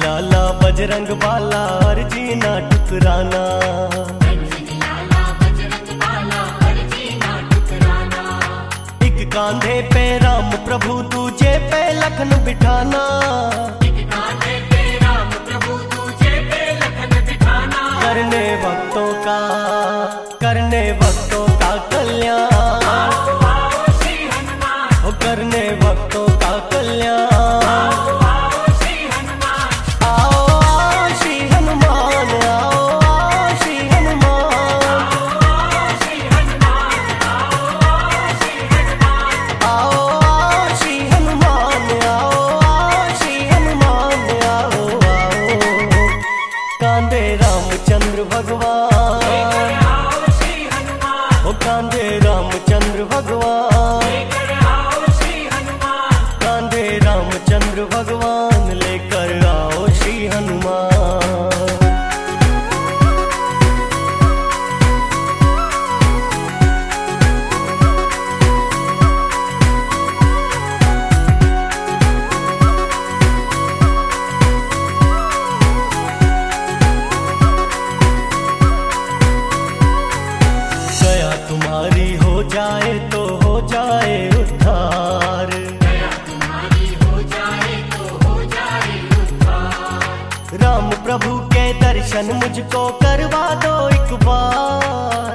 लाला बजरंग वाला अर्जी ना ठुकराना। एक कांधे पे राम प्रभु दूजे पे लखन बिठाना। करने भक्तों का कल्याण, करने भक्तों का कल्याण। आओ श्री हनुमान, आओ श्री हनुमान, आओ श्री हनुमान, आओ श्री हनुमान, आओ कांधे रामचंद्र भगवान, कांधे रामचंद्र भगवान, कांधे रामचंद्र भगवान लेकर आओ श्री हनुमान। दया तुम्हारी हो जाए तो हो जाए उद्धार, राम प्रभु के दर्शन मुझको करवा दो एक बार।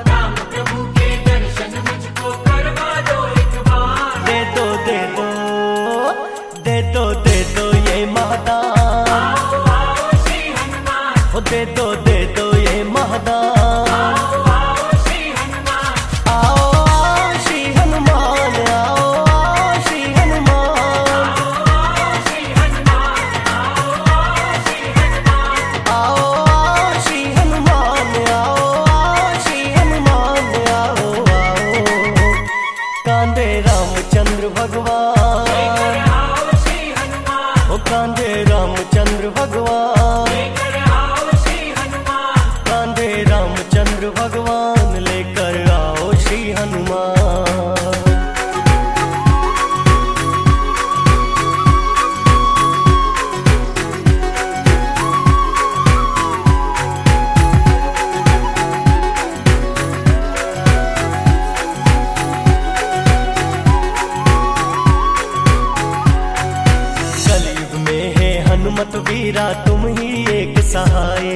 दे दो दे दो दे दो दे दो ये महादान, दे दो ये महादान। आओ श्री हनुमान, आओ श्री हनुमान, आओ श्री हनुमान, आओ श्री हनुमान, आओ कांधे रामचंद्र भगवान, कांधे रामचंद्र भगवान, कांधे रामचंद्र भगवान लेकर आओ श्री हनुमान। कलयुग में है हनुमत वीरा तुम ही एक सहाय,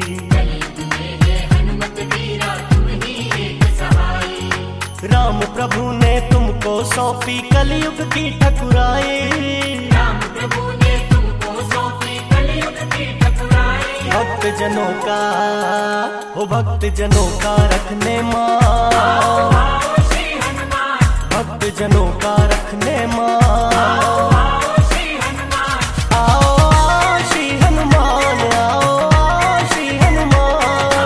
राम प्रभु ने तुमको सौंपी कलयुग की ठकुराई। भक्त जनों का रखने मां, भक्त जनों का रखने मां। आओ श्री हनुमान, आओ श्री हनुमान,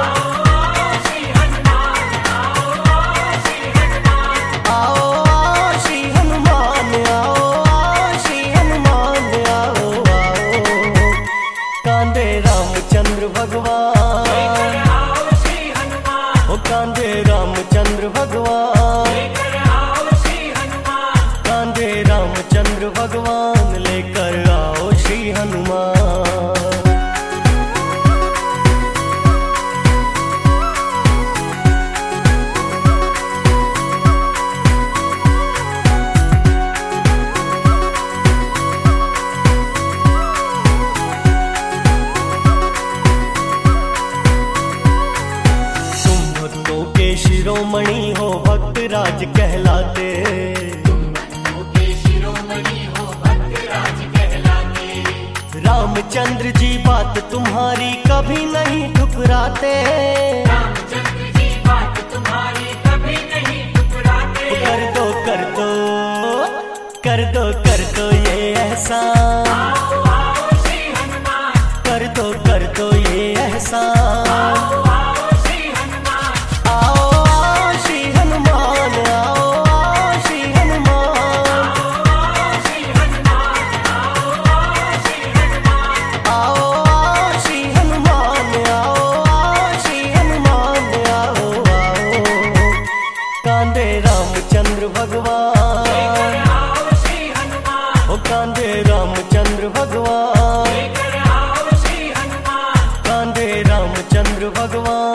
आओ श्री हनुमान, आओ श्री हनुमान, आओ कांधे रामचंद्र भगवान, कांधे रामचंद्र भगवान, कांधे रामचंद्र भगवान लेकर आओ श्री हनुमान। शिरोमणि हो भक्त राज कहलाते, रामचंद्र जी बात तुम्हारी कभी नहीं ठुकराते। कर दो ये एहसान, कर दो ये एहसान। कांधे रामचंद्र भगवान, भगवान।